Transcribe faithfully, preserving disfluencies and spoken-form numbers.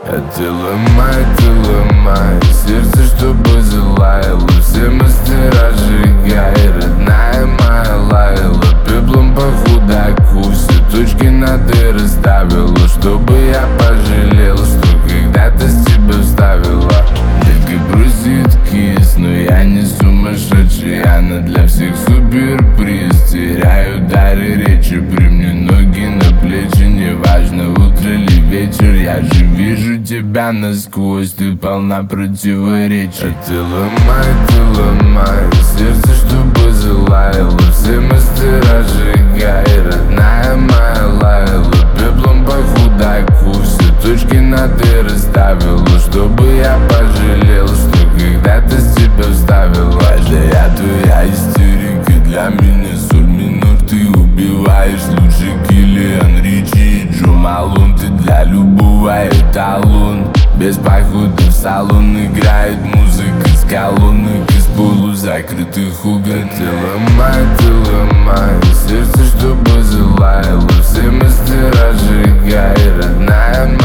А ты ломай, ты ломай сердце, чтобы залаяло. Все мастера сжигай, родная моя лаяла. Пеплом по худаку все точки над «и» расставила, чтобы я пожалел, что когда-то с тебя вставила. Детка просит кис, но я не сумасшедший. Она для всех суперприз. Теряю дар и речи, при мне ноги на плечи. Неважно, утро или вечер, я же вижу тебя насквозь. Ты полна противоречий. А ты ломай, ты ломай сердце, чтобы залаяло. Все мастера сжигай, родная моя лаяла. Пеплом по худаку все точки над «и» расставила, чтобы я пожалел, что когда-то с тебя вставила. Каждая твоя истерика для меня соль минор. Ты убиваешь лучше Киллиан Ричи и Джо Малон. Ты для любого эталон. Без похода в салон играет музыка с колонок из полузакрытых окон. Ты ломай, ты ломай сердце, чтобы залаяло. Все мастера сжигай, родная моя